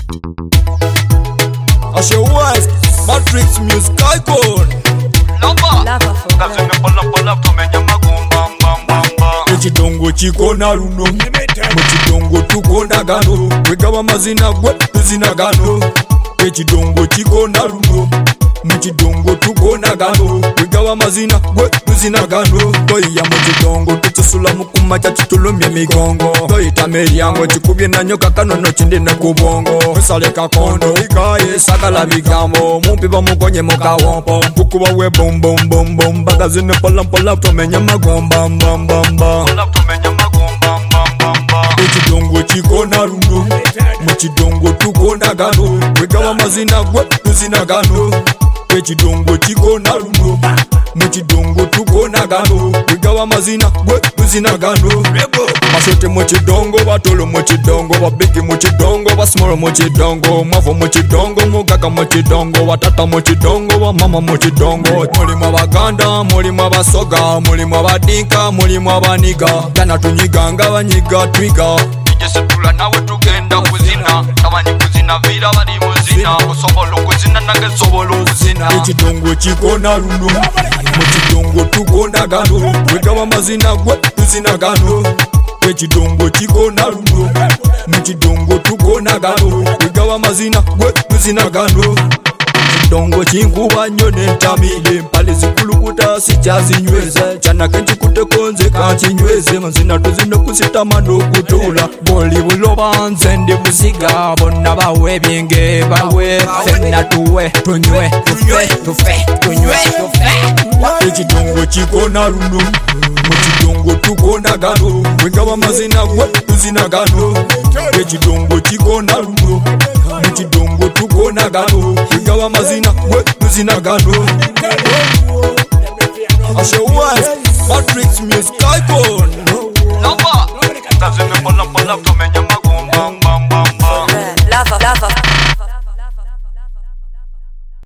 Ashe West, Matrix Music Icon. Lava for Echidongo chikona luno, muchidongo tukona gano, wegawa mazina gwe tuzina gano. Echidongo chikona luno, muchidongo tukona gano, wegawa mazina gwe tuzina gano. Toya muchidongo tutusula mukuma cha chitulumye migongo. Toyita meriango chikubye na nyoka kanono chinde na kubongo. Sale kakondo ikaye sakala bigambo, mumpi bamukonye mukawompo. Kukuba we bom bom bom bom, bagazine pola tumenya magomba bam bam bam. Echidongo chikona luno, muchidongo tukona gano, wegawa mazina gwe tuzina gano. Echidongo chikona luno, muchidongo tukona gano, wegawa mazina gwe tuzina gano. Mashote muchidongo, batolo muchidongo, babigi muchidongo, basmoro muchidongo, mavo muchidongo, mugaga muchidongo, watata muchidongo, wa mama muchidongo. Mulimo abaganda, mulimo abasoga, mulimo abadinka, mulimo abaniga. Jana tunyiganga banyiga twiga. Ije tula nawe tugenda kuzina, tabanyi kuzina vira bali muzina, usobolo kuzina nage sobolo kuzina. Echidongo chikona luno, muchidongo tukona gano, wegawa mazina gwe tuzina gano. Echidongo chikona luno, muchidongo tukona gano, wegawa mazina gwe tuzina gano. Chidongo chinkuba nyone ntamile, mpale zikulukuta sichazinyweze. Chana kenchi kutekonze kachinyweze, mazina tuzino kusitama nokutula. Boli buloba nzende busiga, bona bawe binge bawe. Fena tuwe, tunywe, tufe, tunywe, tufe. Echidongo chikona luno, muchidongo tukona gano, wegawa mazina gwe tuzina gano. Echidongo chikona luno, muchidongo tukona gano, wegawa mazina gwe tuzina gano. Ashe West, Matrix Music